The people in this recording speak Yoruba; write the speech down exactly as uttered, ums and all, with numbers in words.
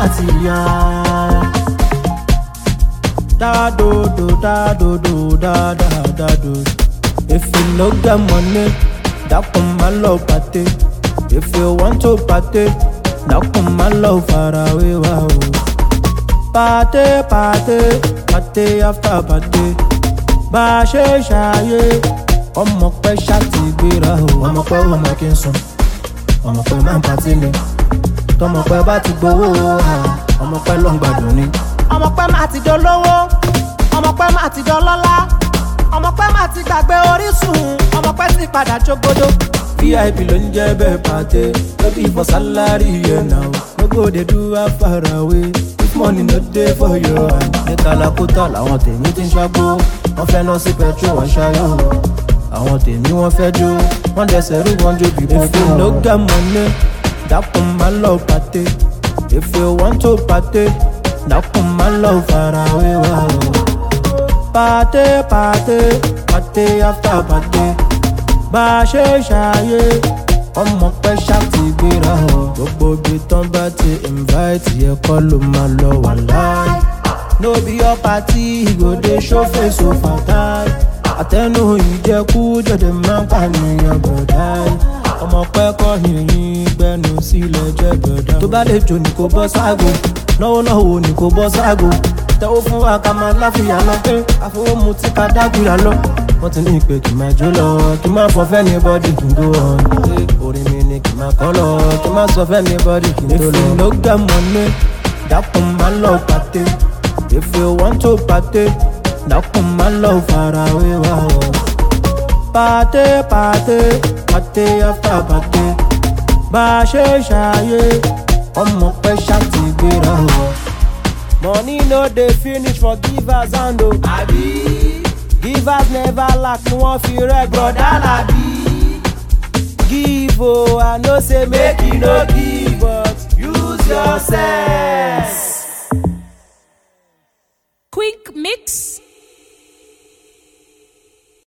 ti yá. Dadodo, dadodo, dadadado. If you no get money, that come my love party. If you want to party, that come my love far away. Wow. Party, party, party after party. Bá a ṣe ṣayé, ọmọ pẹ́ ṣáàtì gbéra o. Ọmọ pẹ́ ọmọ kí n sùn, ọmọ pẹ́ máa ń patí ni. Tọmọ pẹ́ bá ti gbowó, ọmọ pẹ́ ló ń gbádùn ni. Ọmọ pẹ́ máa ti dolówó, ọmọ pẹ́ máa ti dọlọ́lá, ọmọ pẹ́ máa ti gbàgbé orísun, ọmọ pẹ́ ti padà jógódó. V I P ló ń jẹ́ bẹ́ẹ̀ pàtẹ́, no be for salary yẹn náà. No go dey do her far away, if money no dey for your hand. Ní kàlàkùtà làwọn tèmi ti ń ṣàgbó, wọ́n fẹ́ lọ sí petrol wọn ṣayọ̀. Àwọn tèmi wọ́n fẹ́ jó, wọ́n dẹsẹ̀ rú wọn jó bí bọ́ọ̀dù. If you no get money, dákun máa lọ pàtẹ́. If you want to party, dákun máa lọ far away wá o. Party, party, party after party. Bá a ṣe ṣayé, ọmọ pẹ́ ṣáàtì gbéra o. Gbogbo ibi tán bá ti invite yẹ kọ́ ló máa lọ wà láì. No be your party, he go dey show face so fatai. Àtẹnu ìjẹkú jọ̀dẹ̀ máa ń pànìyàn bọ̀dáì. Ọmọ pẹ́ kọ́ yìnyín gbẹ́nu sílẹ̀ jẹ́ bọ̀dá. Tó bá lè jò ní kò bọ́ ságo, náwó náwó ní kò bọ́ ságo. Tẹ́wọ́ fún wa ká máa láfíà lọ pé àfọwọ́mu tí ká dágbìrà lọ. Wọ́n ti ní ìpè kì máa jó lọ, kì máa fọ fẹ́ ní bọ́dì kì í go on. Orin mi ni kì máa kọ́ lọ, kì máa sọ fẹ́ ní bọ́dì kì í tó lọ. If you no get money, dákun máa lọ pàtẹ́. If you want to party, dákun máa lọ far away wá o. Party, party, party after party. Bá a ṣe ṣayé, ọmọ pẹ́ ṣáàtì gbéra o. Money no dey finish for givers hand o. Àbí Givers never lack, ni wọ́n fi rẹ́ brọ̀dá làbí. Give o, I know say make you no give, but Use your sense.